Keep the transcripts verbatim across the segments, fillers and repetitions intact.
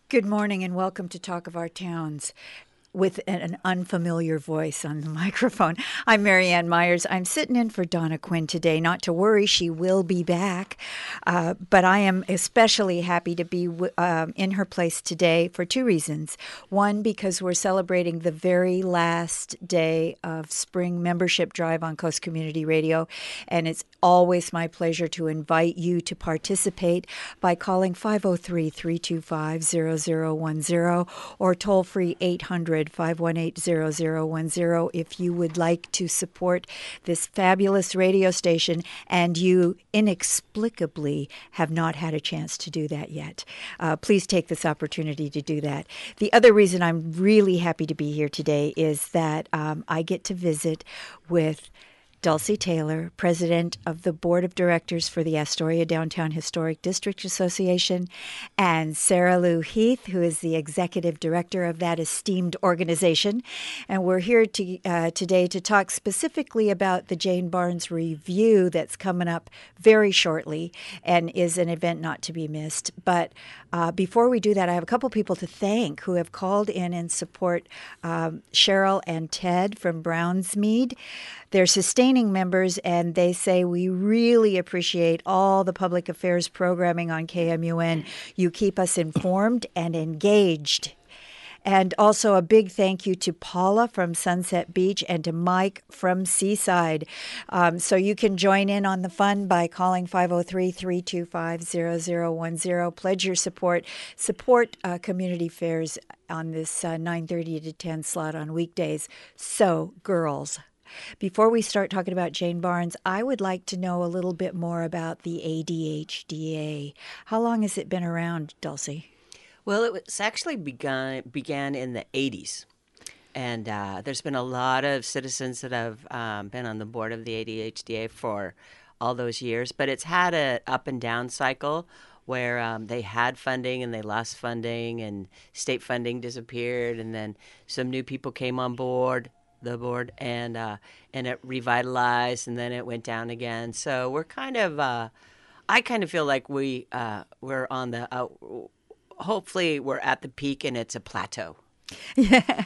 Good morning and welcome to Talk of Our Towns with an, an unfamiliar voice on the microphone. I'm Marianne Myers. I'm sitting in for Donna Quinn today. Not to worry, she will be back. Uh, but I am especially happy to be w- um, in her place today for two reasons. One, because we're celebrating the very last day of spring membership drive on Coast Community Radio, and it's always my pleasure to invite you to participate by calling five oh three, three two five, zero zero one zero or toll-free eight hundred, five one eight, zero zero one zero if you would like to support this fabulous radio station and you inexplicably have not had a chance to do that yet. Uh, please take this opportunity to do that. The other reason I'm really happy to be here today is that um, I get to visit with Dulcie Taylor, president of the board of directors for the Astoria Downtown Historic District Association, and Sarah Lou Heath, who is the executive director of that esteemed organization. And we're here to, uh, today to talk specifically about the Jane Barnes Review that's coming up very shortly and is an event not to be missed. But uh, before we do that, I have a couple people to thank who have called in and support um, Cheryl and Ted from Brownsmead. They're sustaining members, and they say, we really appreciate all the public affairs programming on K M U N. You keep us informed and engaged. And also a big thank you to Paula from Sunset Beach and to Mike from Seaside. Um, so you can join in on the fun by calling five oh three, three two five, zero zero one zero. Pledge your support. Support uh, community fairs on this uh, nine thirty to ten slot on weekdays. So, girls, before we start talking about Jane Barnes, I would like to know a little bit more about the A D H D A. How long has it been around, Dulcie? Well, it was actually begun began in the eighties, and uh, there's been a lot of citizens that have um, been on the board of the A D H D A for all those years, but it's had an up and down cycle where um, they had funding and they lost funding and state funding disappeared, and then some new people came on board. the board and uh, and it revitalized, and then it went down again. So we're kind of, uh, I kind of feel like we uh, we're on the, uh, hopefully we're at the peak and it's a plateau. Yeah.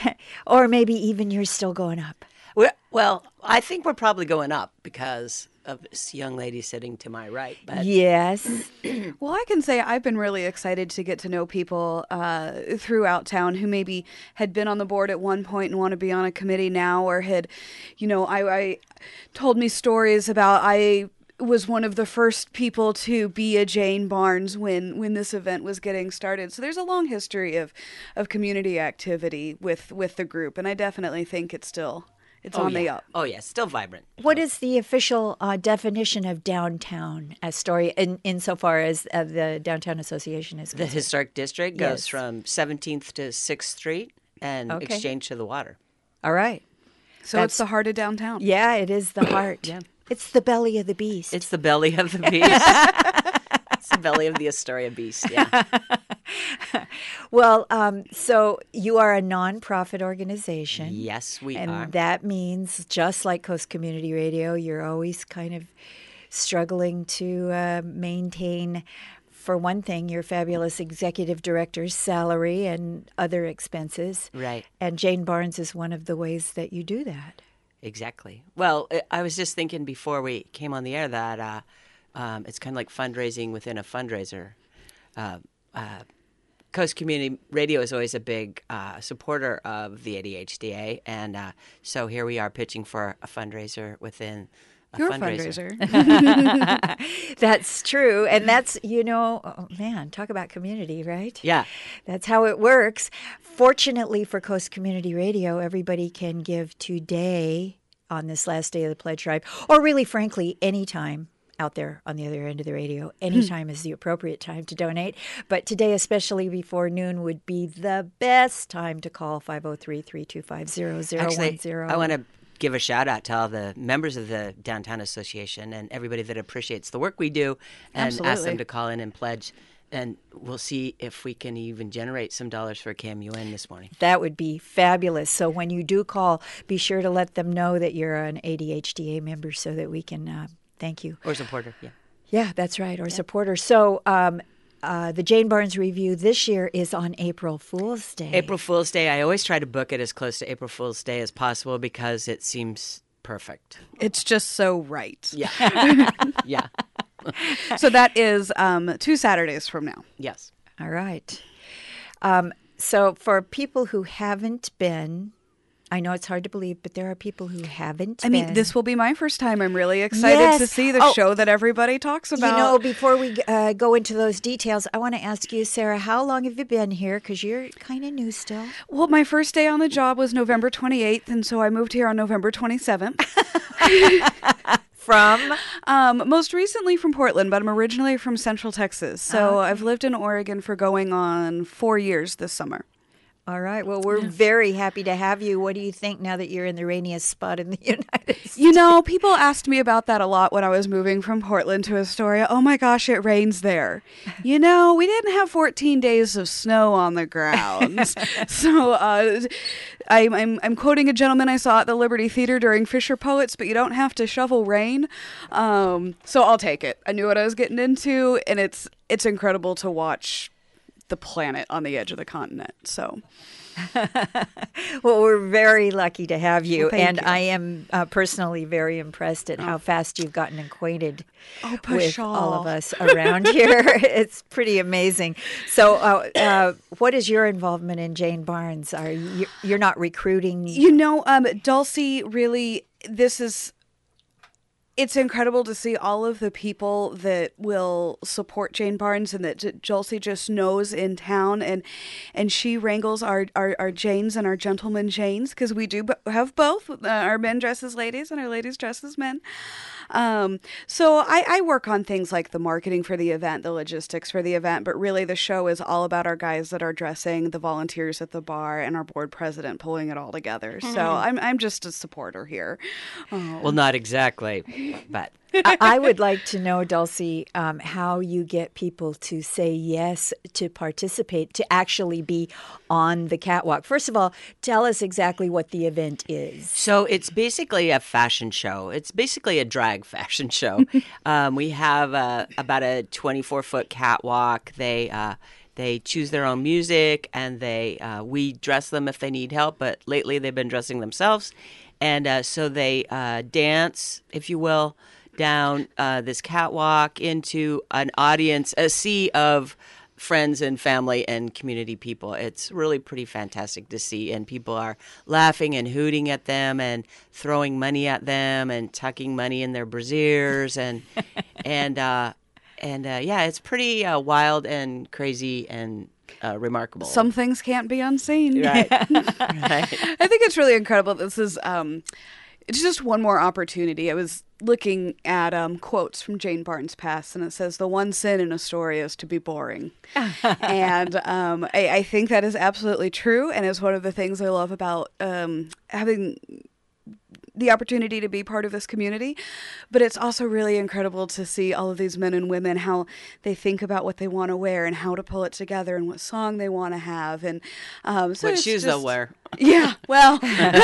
Or maybe even you're still going up. We're, well, I think we're probably going up because of this young lady sitting to my right. But yes. Well, I can say I've been really excited to get to know people uh, throughout town who maybe had been on the board at one point and want to be on a committee now, or had, you know, I, I told me stories about I was one of the first people to be a Jane Barnes when, when this event was getting started. So there's a long history of, of community activity with, with the group, and I definitely think it's still... It's oh, on yeah. the up. Oh, yeah, still vibrant. What is the official uh, definition of downtown Astoria in insofar as uh, the Downtown Association is concerned? The historic district goes Yes. from seventeenth to sixth Street and Okay. Exchange to the water. All right. So That's- it's the heart of downtown. Yeah, it is the heart. Yeah. It's the belly of the beast. It's the belly of the beast. It's the belly of the Astoria beast, yeah. Well, um, so you are a nonprofit organization. Yes, we and are. that means, just like Coast Community Radio, you're always kind of struggling to uh, maintain, for one thing, your fabulous executive director's salary and other expenses. Right. And Jane Barnes is one of the ways that you do that. Exactly. Well, I- I was just thinking before we came on the air that uh, um, it's kind of like fundraising within a fundraiser. Uh, uh, Coast Community Radio is always a big uh, supporter of the A D H D A, and uh, so here we are pitching for a fundraiser within a You're fundraiser. a fundraiser. That's true. And that's, you know, oh, man, talk about community, right? Yeah. That's how it works. Fortunately for Coast Community Radio, everybody can give today on this last day of the pledge drive, or really, frankly, anytime out there on the other end of the radio. Anytime is the appropriate time to donate. But today, especially before noon, would be the best time to call five oh three, three two five, zero zero one zero. Actually, I want to give a shout out to all the members of the Downtown Association and everybody that appreciates the work we do, and ask them Absolutely. to call in and pledge. And we'll see if we can even generate some dollars for K M U N this morning. That would be fabulous. So when you do call, be sure to let them know that you're an A D H D A member so that we can uh, thank you. Or supporter, yeah. Yeah, that's right, or supporter. So um, uh, the Jane Barnes Review this year is on April Fool's Day. April Fool's Day. I always try to book it as close to April Fool's Day as possible because it seems perfect. It's just so right. Yeah. Yeah. So that is um, two Saturdays from now. Yes. All right. Um, so for people who haven't been, I know it's hard to believe, but there are people who haven't I been. mean, this will be my first time. I'm really excited Yes. to see the Oh. show that everybody talks about. You know, before we uh, go into those details, I want to ask you, Sarah, how long have you been here? Because you're kind of new still. Well, my first day on the job was November twenty-eighth, and so I moved here on November twenty-seventh. From? Um, most recently from Portland, but I'm originally from Central Texas. So Okay. I've lived in Oregon for going on four years this summer. All right. Well, we're very happy to have you. What do you think now that you're in the rainiest spot in the United States? You know, people asked me about that a lot when I was moving from Portland to Astoria. Oh my gosh, it rains there. You know, we didn't have fourteen days of snow on the ground. so uh, I'm, I'm, I'm quoting a gentleman I saw at the Liberty Theater during Fisher Poets, but you don't have to shovel rain. Um, so I'll take it. I knew what I was getting into, and it's it's incredible to watch the planet on the edge of the continent. So, Well, we're very lucky to have you. Well, thank and you. I am uh, personally very impressed at how fast you've gotten acquainted Oh, with Pashal. all of us around here. It's pretty amazing. So, uh, uh, what is your involvement in Jane Barnes? Are you, you're not recruiting? you know, um, Dulcie really, this is, it's incredible to see all of the people that will support Jane Barnes and that J- Dulcie just knows in town, and and she wrangles our our, our Janes and our gentlemen Janes, because we do b- have both. Uh, our men dress as ladies and our ladies dress as men. Um, so I, I work on things like the marketing for the event, the logistics for the event, but really the show is all about our guys that are dressing, the volunteers at the bar, and our board president pulling it all together. So I'm I'm just a supporter here. Oh. Well, not exactly, but I, I would like to know, Dulcie, um, how you get people to say yes to participate, to actually be on the catwalk. First of all, tell us exactly what the event is. So it's basically a fashion show. It's basically a drag fashion show. um, we have uh, about a twenty-four foot catwalk. They uh, they choose their own music, and they uh, we dress them if they need help. But lately, they've been dressing themselves, and uh, so they uh, dance, if you will, down uh, this catwalk into an audience, a sea of friends and family and community people. It's really pretty fantastic to see, and people are laughing and hooting at them and throwing money at them and tucking money in their brassieres and and uh, and uh, yeah, it's pretty uh, wild and crazy and uh, remarkable. Some things can't be unseen. right, right. I think it's really incredible. This is um, it's just one more opportunity. I was looking at um, quotes from Jane Barnes' past, and it says, "The one sin in Astoria is to be boring." and um, I, I think that is absolutely true, and it's one of the things I love about um, having the opportunity to be part of this community. But it's also really incredible to see all of these men and women, how they think about what they want to wear and how to pull it together and what song they want to have. And um, so What it's shoes just, they'll wear. Yeah, well,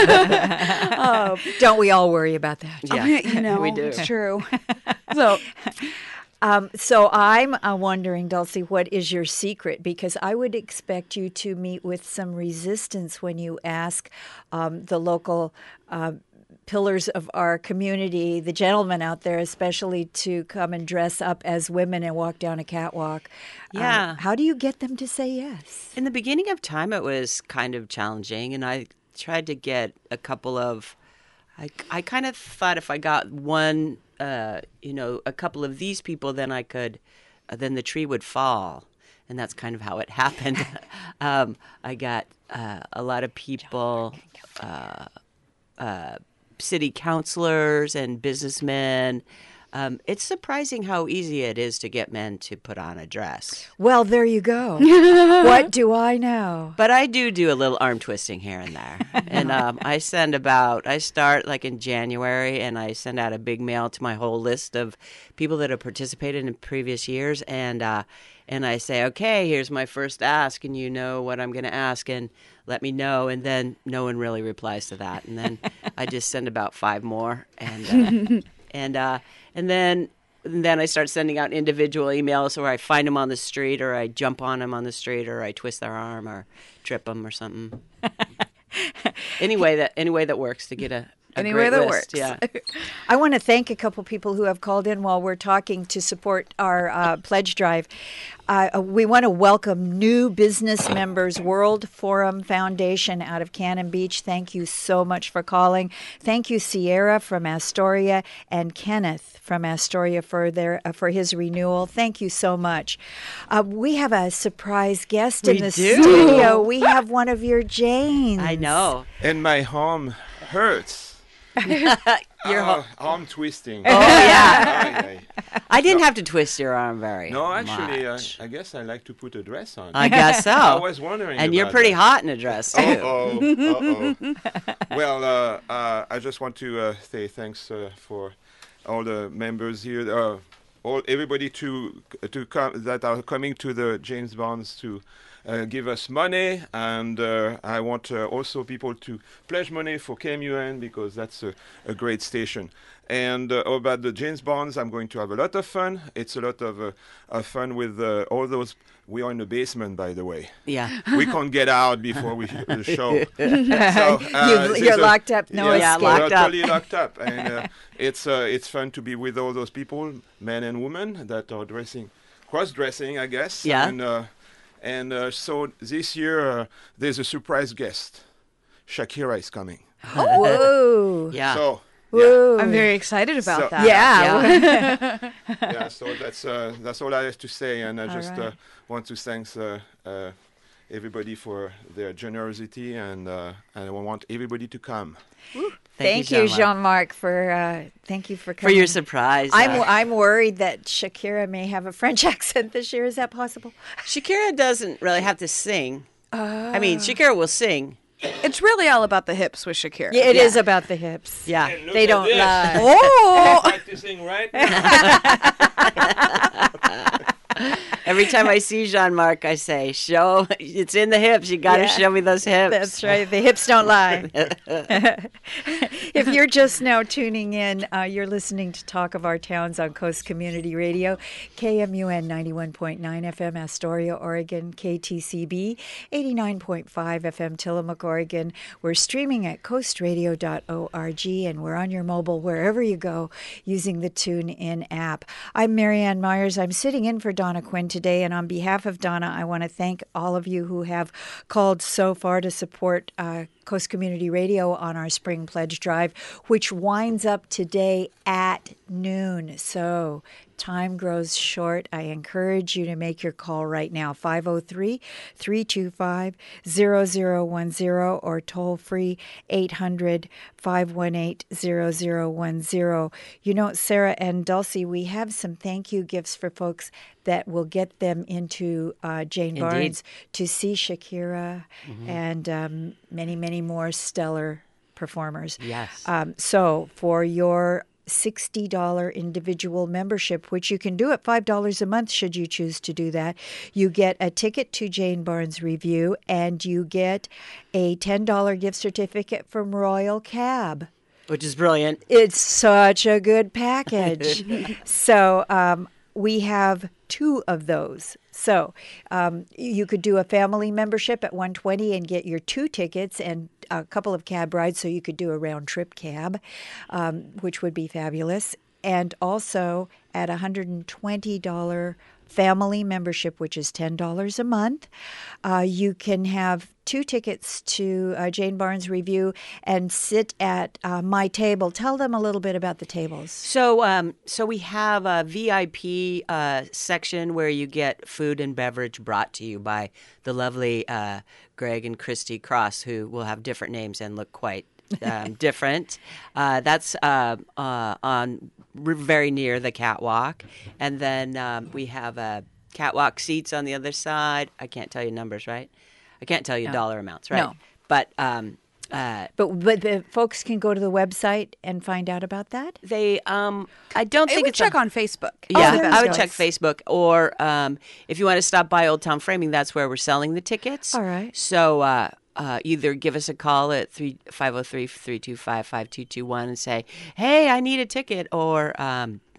um, Don't we all worry about that? Yeah, you know, we do. it's true. So, Um, so I'm uh, wondering, Dulcie, what is your secret? Because I would expect you to meet with some resistance when you ask um, the local uh, pillars of our community, the gentlemen out there especially, to come and dress up as women and walk down a catwalk. Uh, Yeah. how do you get them to say yes? In the beginning of time, it was kind of challenging, and I tried to get a couple of. I, I kind of thought if I got one, uh, you know, a couple of these people, then I could, uh, then the tree would fall, and that's kind of how it happened. um, I got uh, a lot of people, uh, uh, city councilors and businessmen. Um, it's surprising how easy it is to get men to put on a dress. Well, there you go. What do I know? But I do do a little arm twisting here and there. And um, I send about, I start like in January, and I send out a big mail to my whole list of people that have participated in previous years. And uh, and I say, okay, here's my first ask, and you know what I'm going to ask, and let me know. And then no one really replies to that. And then I just send about five more. And uh, and uh, and then and then I start sending out individual emails, or I find them on the street, or I jump on them on the street, or I twist their arm, or trip them, or something. any way that any way that works to get a, a Any great way that list. works. Yeah. I want to thank a couple people who have called in while we're talking to support our uh, pledge drive. Uh, we want to welcome new business members, World Forum Foundation out of Cannon Beach. Thank you so much for calling. Thank you, Sierra from Astoria, and Kenneth from Astoria for their uh, for his renewal. Thank you so much. Uh, we have a surprise guest We in the do. studio. We have one of your Janes. I know. And my arm hurts. Your uh, ho- arm twisting. oh yeah. Ay, ay. I didn't have to twist your arm very. No, actually, I, much. I guess I like to put a dress on. I guess so. I was wondering. and you're about pretty that. hot in a dress too. Uh-oh, uh-oh. Well, uh, uh, I just want to uh, say thanks uh, for all the members here, uh, all everybody to to come that are coming to the James Bonds to uh, give us money, and uh, I want uh, also people to pledge money for K M U N because that's a, a great station. And uh, about the James Bonds, I'm going to have a lot of fun. It's a lot of, uh, of fun with uh, all those. We are in the basement, by the way. Yeah. We can't get out before we the show. So, uh, You've- this you're is a- locked up, no Yeah, escape. locked we're up. totally locked up, and uh, it's uh, it's fun to be with all those people, men and women, that are dressing, cross-dressing, I guess. Yeah. And uh, and uh, so this year uh, there's a surprise guest. Shakira is coming. Whoa. Yeah. So. Whoa. I'm very excited about So- that. Yeah. Yeah. Yeah, so that's uh, that's all I have to say, and I All just right. uh, want to thank uh, uh, everybody for their generosity, and uh, and I want everybody to come. Thank you, Jean-Marc, for uh, thank you for for coming. your surprise. I'm uh, I'm worried that Shakira may have a French accent this year. Is that possible? Shakira doesn't really have to sing. Uh, I mean, Shakira will sing. It's really all about the hips with Shakira. Yeah, it is Yeah. about the hips. Yeah. They don't lie. Oh, Practicing right now. Every time I see Jean-Marc, I say, "Show it's in the hips. You got to Yeah. show me those hips." That's right. The hips don't lie. If you're just now tuning in, uh, you're listening to Talk of Our Towns on Coast Community Radio, K M U N ninety-one point nine F M, Astoria, Oregon, K T C B, eighty-nine point five F M, Tillamook, Oregon. We're streaming at coast radio dot org, and we're on your mobile wherever you go using the TuneIn app. I'm Marianne Myers. I'm sitting in for Donna Quinn today, and on behalf of Donna, I want to thank all of you who have called so far to support uh, Coast Community Radio on our Spring Pledge Drive, which winds up today at noon. So time grows short. I encourage you to make your call right now, five oh three, three two five, zero zero one zero or toll free eight hundred, five one eight, zero zero one zero. You know, Sarah and Dulcie, we have some thank you gifts for folks that will get them into uh, Jane Indeed. Barnes to see Shakira and um, many, many more stellar performers. Yes. Um, so for your sixty dollars individual membership, which you can do at five dollars a month should you choose to do that, you get a ticket to Jane Barnes Review, and you get a ten dollars gift certificate from Royal Cab. Which is brilliant. It's such a good package. So um, we have two of those. So um, you could do a family membership at one hundred twenty dollars and get your two tickets and a couple of cab rides, so you could do a round trip cab, um, which would be fabulous. And also at a one hundred twenty dollars family membership, which is ten dollars a month, uh, you can have two tickets to uh, Jane Barnes Review and sit at uh, my table. Tell them a little bit about the tables. So, um, so we have a V I P uh, section where you get food and beverage brought to you by the lovely uh, Greg and Christy Cross, who will have different names and look quite um, different. Uh, that's uh, uh, on r- very near the catwalk, and then um, we have uh, catwalk seats on the other side. I can't tell you numbers, right? I can't tell you No. dollar amounts, right? No. But um, uh, But but the folks can go to the website and find out about that? they, um, I don't I think would it's check a- on Facebook. Yeah, there I you would go. check Facebook, or um, if you want to stop by Old Town Framing, that's where we're selling the tickets. All right. So uh, uh, either give us a call at five oh three, three two five, five two two one and say, hey, I need a ticket, or um,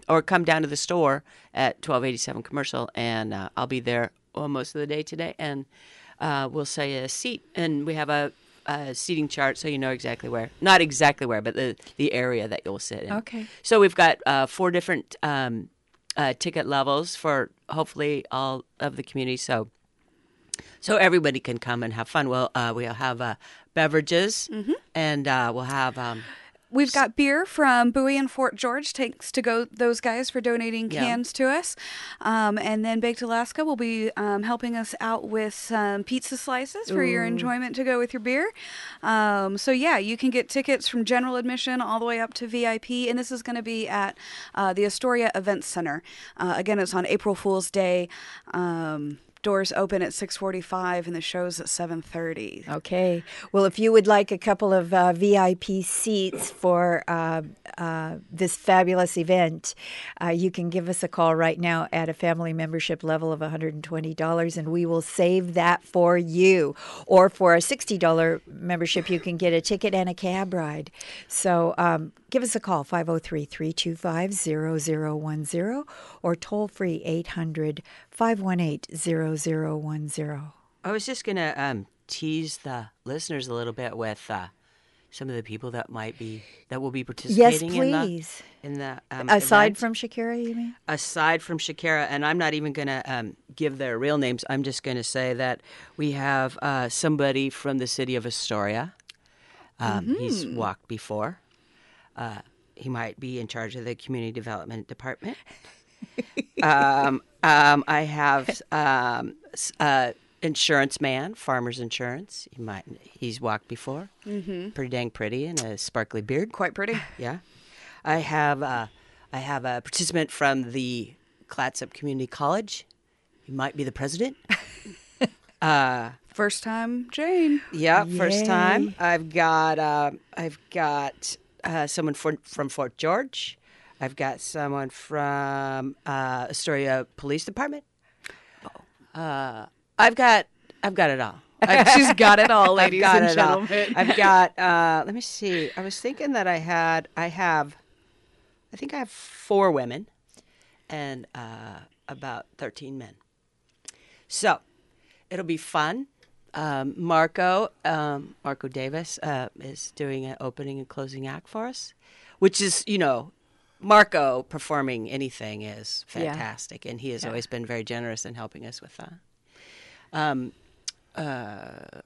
or come down to the store at twelve eighty-seven Commercial, and uh, I'll be there well, most of the day today, and uh, we'll say a seat, and we have a, a seating chart so you know exactly where. Not exactly where, but the, the area that you'll sit in. Okay. So we've got uh, four different um, uh, ticket levels for hopefully all of the community, so so everybody can come and have fun. We'll, uh, we'll have uh, beverages, mm-hmm. and uh, we'll have... Um, We've got beer from Bowie and Fort George. Thanks to go those guys for donating cans yeah. to us. Um, and then Baked Alaska will be um, helping us out with some pizza slices for Ooh. your enjoyment to go with your beer. Um, so, yeah, you can get tickets from general admission all the way up to V I P. And this is going to be at uh, the Astoria Events Center. Uh, again, it's on April Fool's Day. Um Doors open at six forty-five and the show's at seven thirty. Okay. Well, if you would like a couple of uh, V I P seats for uh, uh, this fabulous event, uh, you can give us a call right now at a family membership level of one hundred twenty dollars, and we will save that for you. Or for a sixty dollars membership, you can get a ticket and a cab ride. So um, give us a call, five oh three, three two five, zero zero one zero, or toll free eight hundred, five one eight, zero zero one zero. I was just going to um, tease the listeners a little bit with uh, some of the people that might be, that will be participating yes, please. in the, in the um, Aside event. from Shakira, you mean? Aside from Shakira, and I'm not even going to um, give their real names. I'm just going to say that we have uh, somebody from the city of Astoria. Um, mm-hmm. He's walked before. Uh, he might be in charge of the community development department. um, um, I have um, uh, insurance man, Farmers Insurance. He might he's walked before. Mm-hmm. Pretty dang pretty and a sparkly beard. Quite pretty. Yeah. I have uh, I have a participant from the Clatsop Community College. He might be the president. uh, first time, Jane. Yeah, Yay. First time. I've got uh, I've got uh, someone for, from Fort George. I've got someone from uh, Astoria Police Department. Uh, I've got I've got it all. I've, she's got it all, ladies I've got and it gentlemen. All. I've got. Uh, let me see. I was thinking that I had. I have. I think I have four women, and uh, about thirteen men. So, it'll be fun. Um, Marco um, Marco Davis uh, is doing an opening and closing act for us, which is you know. Marco performing anything is fantastic, yeah. and he has yeah. always been very generous in helping us with that. Um, uh,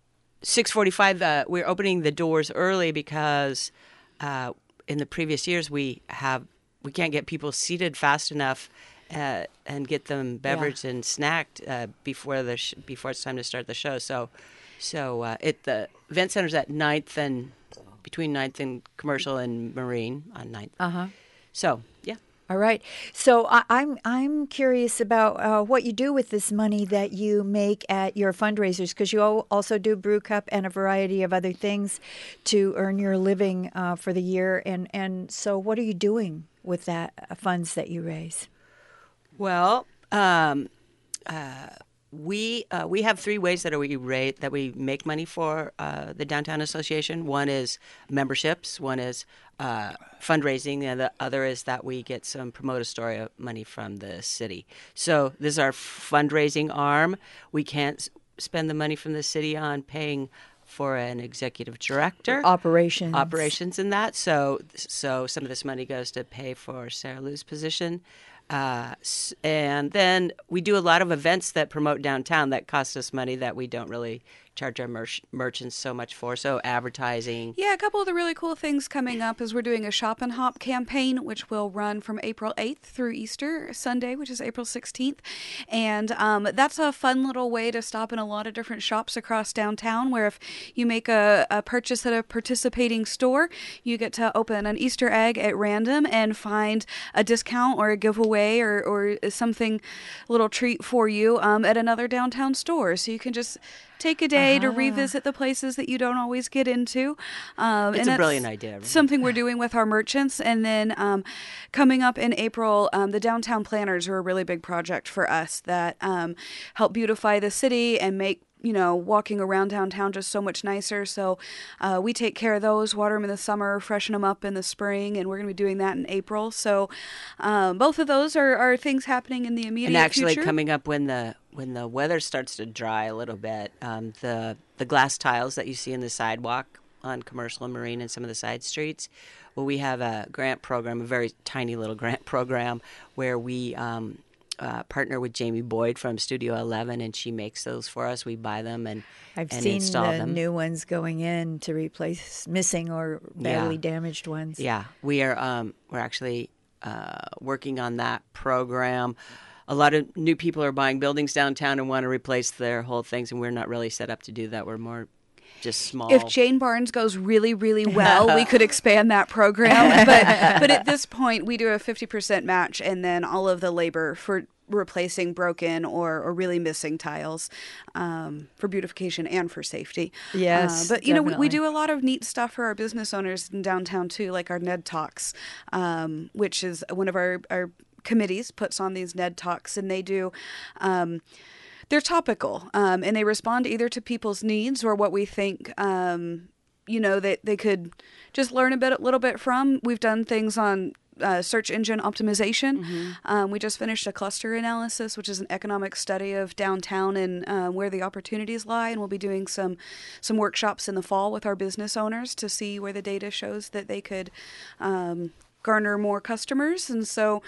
six forty-five, uh, we're opening the doors early because uh, in the previous years we have we can't get people seated fast enough uh, and get them beverage yeah. and snacked uh, before the sh- before it's time to start the show. So, so uh, it the event center's at ninth and. Between ninth and Commercial and Marine on ninth. Uh-huh. So, yeah. All right. So I, I'm I'm curious about uh, what you do with this money that you make at your fundraisers, because you also do Brew Cup and a variety of other things to earn your living uh, for the year. And, and so what are you doing with that uh, funds that you raise? Well, um, uh, We uh, we have three ways that we rate that we make money for uh, the Downtown Association. One is memberships. One is uh, fundraising, and the other is that we get some Promote Astoria money from the city. So this is our fundraising arm. We can't s- spend the money from the city on paying for an executive director, operations, operations, in that. So so some of this money goes to pay for Sarah Lou's position. Uh, and then we do a lot of events that promote downtown that cost us money that we don't really charge our mer- merchants so much for. So advertising. Yeah, a couple of the really cool things coming up is we're doing a Shop and Hop campaign, which will run from April eighth through Easter Sunday, which is April sixteenth. And um, that's a fun little way to stop in a lot of different shops across downtown, where if you make a, a purchase at a participating store, you get to open an Easter egg at random and find a discount or a giveaway or, or something, a little treat for you um, at another downtown store. So you can just take a day uh-huh. to revisit the places that you don't always get into. Um, it's and a brilliant idea. Right? Something we're doing with our merchants. And then um, coming up in April, um, the Downtown Planners are a really big project for us that um, help beautify the city and make you know, walking around downtown just so much nicer. So uh, we take care of those, water them in the summer, freshen them up in the spring, and we're going to be doing that in April. So um, both of those are, are things happening in the immediate future. And actually future. coming up when the when the weather starts to dry a little bit, um, the the glass tiles that you see in the sidewalk on Commercial and Marine and some of the side streets, well, we have a grant program, a very tiny little grant program, where we um, uh, partner with Jamie Boyd from Studio eleven, and she makes those for us. We buy them and, I've and seen install the them. new ones going in to replace missing or badly Yeah. damaged ones. Yeah, we are. Um, we're actually uh, working on that program. A lot of new people are buying buildings downtown and want to replace their whole things, and we're not really set up to do that. We're more just small. If Jane Barnes goes really, really well, we could expand that program. But but at this point, we do a fifty percent match, and then all of the labor for replacing broken or, or really missing tiles um, for beautification and for safety. Yes, Uh, but, you know, we, we definitely. do a lot of neat stuff for our business owners in downtown, too, like our Ned Talks, um, which is one of our, our committees puts on these Ned Talks, and they do... Um, They're topical, um, and they respond either to people's needs or what we think, um, you know, that they could just learn a bit, a little bit from. We've done things on uh, search engine optimization. Mm-hmm. Um, we just finished a cluster analysis, which is an economic study of downtown and uh, where the opportunities lie. And we'll be doing some some workshops in the fall with our business owners to see where the data shows that they could um, garner more customers. And so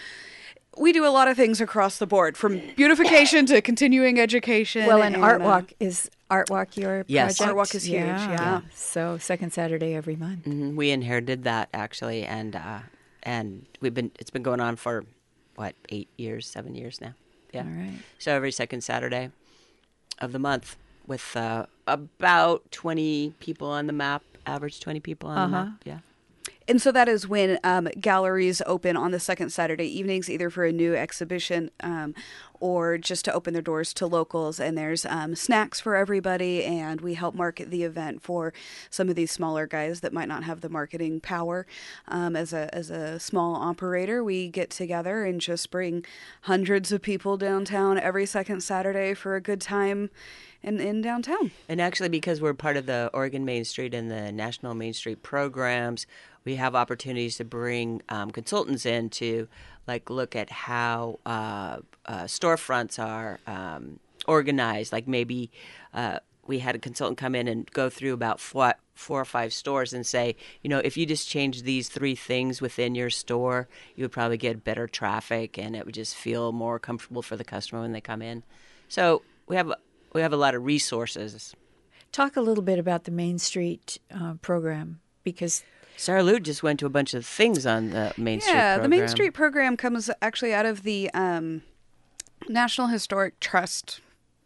we do a lot of things across the board, from beautification to continuing education. Well, and, Art uh, Walk is Art Walk your Yes. project? Art Walk is huge, yeah. So second Saturday every month. Mhm. We inherited that actually, and uh, and we've been it's been going on for what eight years, seven years now. Yeah. All right. So every second Saturday of the month, with uh, about twenty people on the map, average twenty people on the Uh-huh. map. Yeah. And so that is when um, galleries open on the second Saturday evenings, either for a new exhibition um, or just to open their doors to locals. And there's um, snacks for everybody, and we help market the event for some of these smaller guys that might not have the marketing power. Um, as a as a small operator, we get together and just bring hundreds of people downtown every second Saturday for a good time in, in downtown. And actually, because we're part of the Oregon Main Street and the National Main Street programs, we have opportunities to bring um, consultants in to like look at how uh, uh, storefronts are um, organized. Like maybe uh, we had a consultant come in and go through about four, four or five stores and say, you know, if you just change these three things within your store, you would probably get better traffic, and it would just feel more comfortable for the customer when they come in. So we have we have a lot of resources. Talk a little bit about the Main Street uh, program, because Sarah Lou just went to a bunch of things on the Main Street Yeah, program. the Main Street program comes actually out of the um, National Historic Trust.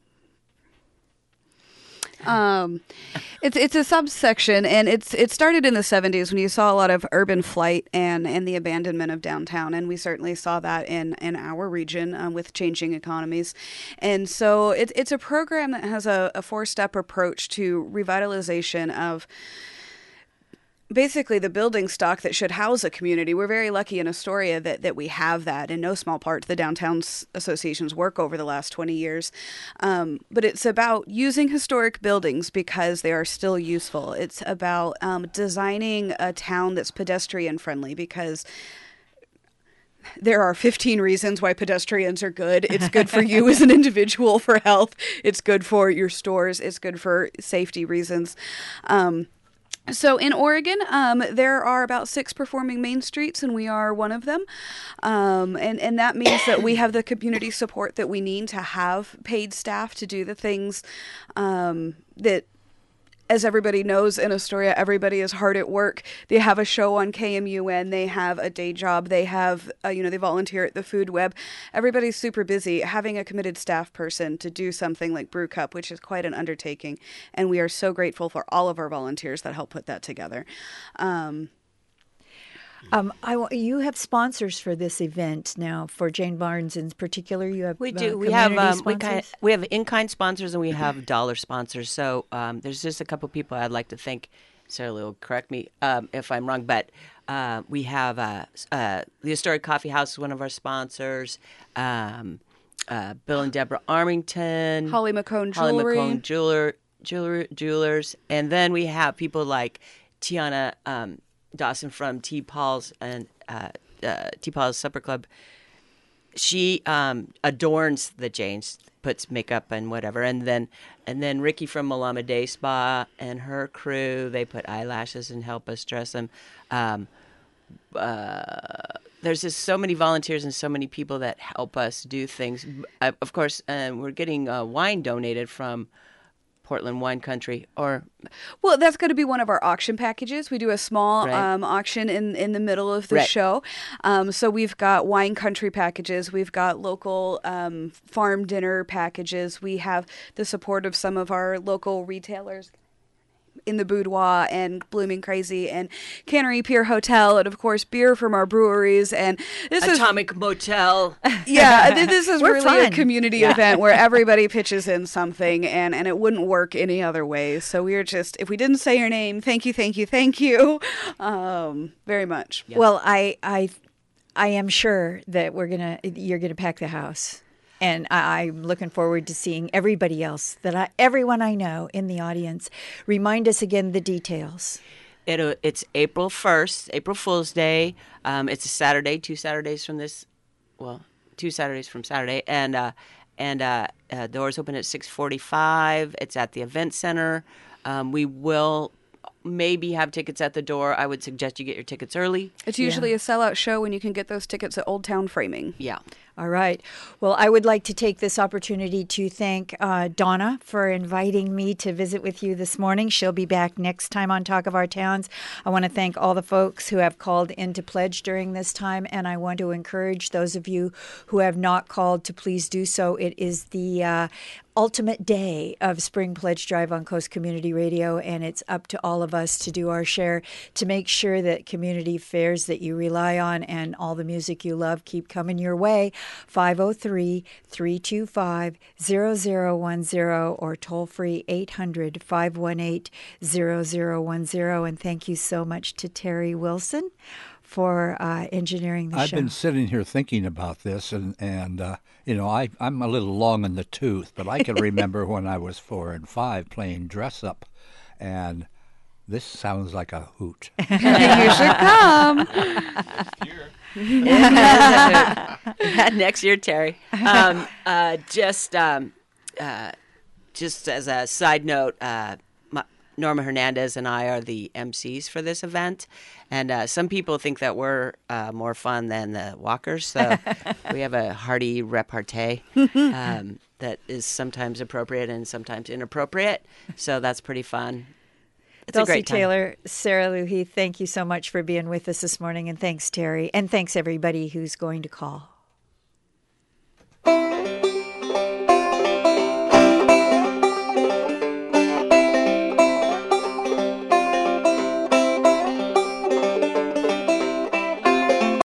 Um, it's it's a subsection, and it's it started in the seventies when you saw a lot of urban flight and, and the abandonment of downtown, and we certainly saw that in, in our region um, with changing economies. And so it's it's a program that has a, a four-step approach to revitalization of basically the building stock that should house a community. We're very lucky in Astoria that, that we have that, in no small part to the Downtown Association's work over the last twenty years. Um, but it's about using historic buildings because they are still useful. It's about um, designing a town that's pedestrian friendly, because there are fifteen reasons why pedestrians are good. It's good for you as an individual for health. It's good for your stores. It's good for safety reasons. Um, So in Oregon, um, there are about six performing main streets, and we are one of them. Um, and, and that means that we have the community support that we need to have paid staff to do the things um, that, as everybody knows in Astoria, everybody is hard at work. They have a show on K M U N. They have a day job. They have, uh, you know, they volunteer at the Food Web. Everybody's super busy. Having a committed staff person to do something like Brew Cup, which is quite an undertaking, and we are so grateful for all of our volunteers that help put that together. Um, um, I, wa- you have sponsors for this event now. For Jane Barnes in particular, you have We uh, do. We have community um, we, kind sponsors? we have in-kind sponsors, and we have dollar sponsors. So um, there's just a couple people I'd like to thank. Sarah Lou will correct me um, if I'm wrong, but uh, we have uh, uh, the Historic Coffee House is one of our sponsors. Um, uh, Bill and Deborah Armington, Holly McCone Holly Jewelry. McCone Jeweler, Jeweler, Jewelers, and then we have people like Tiana um, Dawson from T. Paul's and uh, uh, T. Paul's Supper Club. She um, adorns the Janes, puts makeup and whatever, and then and then Ricky from Malama Day Spa and her crew, they put eyelashes and help us dress them. Um, uh, there's just so many volunteers and so many people that help us do things. Uh, of course, uh, we're getting uh, wine donated from Portland Wine Country, or Well, that's going to be one of our auction packages. We do a small Right. um, auction in, in the middle of the Right. show. Um, so we've got wine country packages. We've got local um, farm dinner packages. We have the support of some of our local retailers in the Boudoir and Blooming Crazy and Cannery Pier Hotel, and of course beer from our breweries. And this is Atomic Motel. yeah, th- this is We're really a fun. community Yeah. event where everybody pitches in something, and, and it wouldn't work any other way. So we are just, if we didn't say your name, thank you, thank you, thank you, um, very much. Well, I, I, I am sure that we're gonna you're gonna pack the house, and I, I'm looking forward to seeing everybody else that I, everyone I know in the audience. Remind us again the details. It, it's April first, April Fool's Day. Um, it's a Saturday, two Saturdays from this, well, two Saturdays from Saturday, and uh, and uh, uh, doors open at six forty-five. It's at the event center. Um, we will maybe have tickets at the door. I would suggest you get your tickets early. It's usually a sellout show, and you can get those tickets at Old Town Framing. Yeah. All right. Well, I would like to take this opportunity to thank uh, Donna for inviting me to visit with you this morning. She'll be back next time on Talk of Our Towns. I want to thank all the folks who have called in to pledge during this time, and I want to encourage those of you who have not called to please do so. It is the uh, ultimate day of Spring Pledge Drive on Coast Community Radio, and it's up to all of us to do our share to make sure that community fairs that you rely on and all the music you love keep coming your way. five oh three, three two five, zero zero one zero or toll free eight hundred, five one eight, zero zero one zero. And thank you so much to Terry Wilson for uh, engineering the I've show. been sitting here thinking about this, and, and uh, you know, I, I'm a little long in the tooth, but I can remember when I was four and five playing dress up, and this sounds like a hoot. You should come. Next year, Terry. Um, uh, just, um, uh, just as a side note, uh, my, Norma Hernandez and I are the M Cs for this event, and uh, some people think that we're uh, more fun than the walkers. So we have a hearty repartee um, that is sometimes appropriate and sometimes inappropriate. So that's pretty fun. It's a Dulcie great time. Taylor, Sarah Lou Heath, thank you so much for being with us this morning, and thanks, Terry, and thanks everybody who's going to call.